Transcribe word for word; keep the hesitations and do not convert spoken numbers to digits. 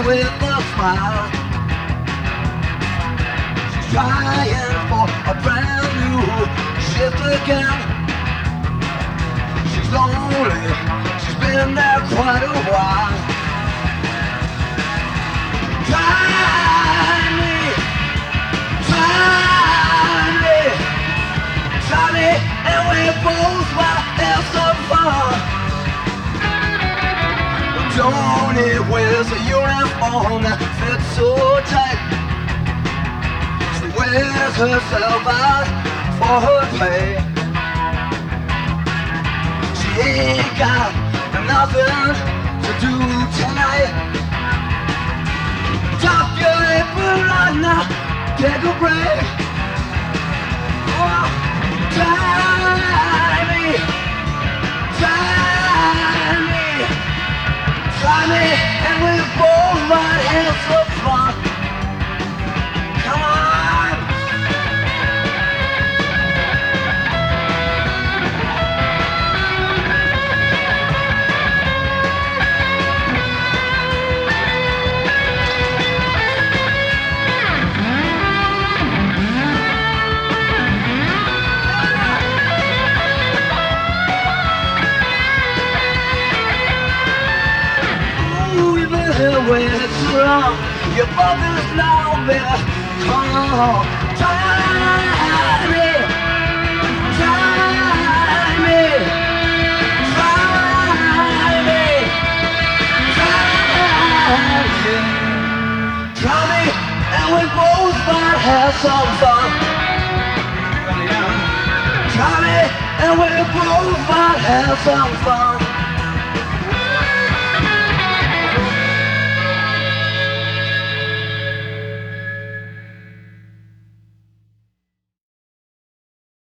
with a smile. She's trying for a brand new shift again. She's lonely, she's been there quite a while. Try me, try me, try me, and we both might have some fun. Tony wears a uniform that fits so tight. She wears herself out for her pay. She ain't got nothing to do tonight. Drop your apron right now, take a break. Oh, try me, try me, try me, and we both might have some fun. Come on. When it's wrong, your mother's now better. Come on, try me, try me, try me, try me, try me, and we both might have some fun. Try me, and we both might have some fun.